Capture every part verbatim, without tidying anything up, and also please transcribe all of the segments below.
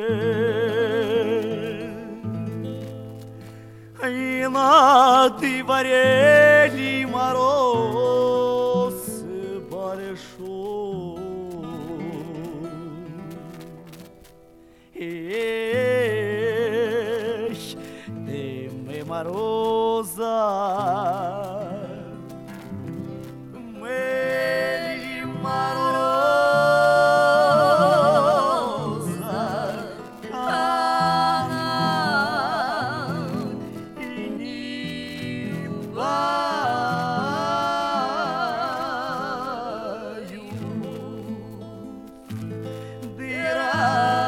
И на дворе мороз большой. Эх, дымы мороза, мели мороза, канал и не баю. Дыра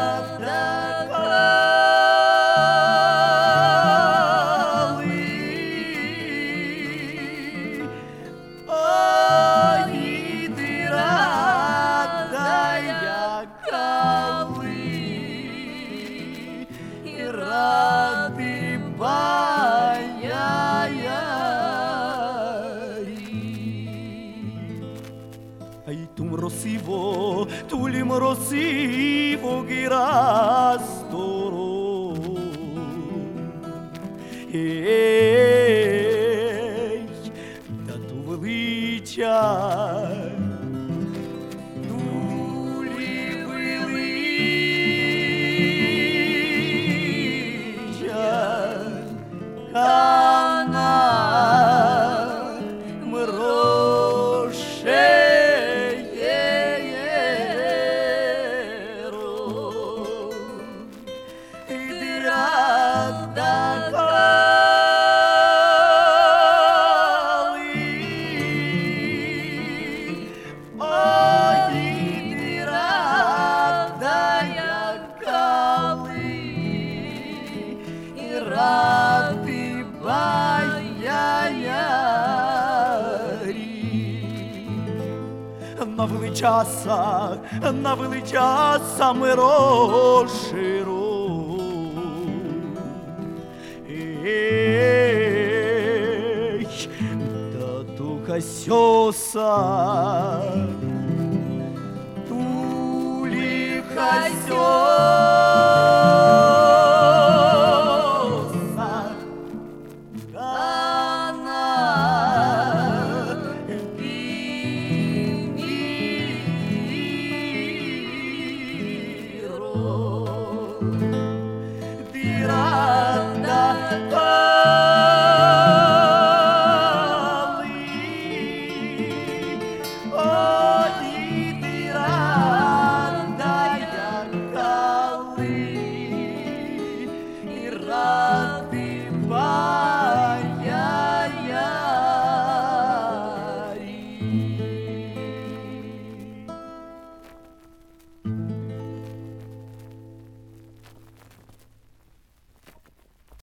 Ai tu mrosivo, tu li mrosivo girastoro. Ей, да ту велича, ту ли велича, кана мроше. Навели часа, навели часа мироширо. Ей, да тука сёса.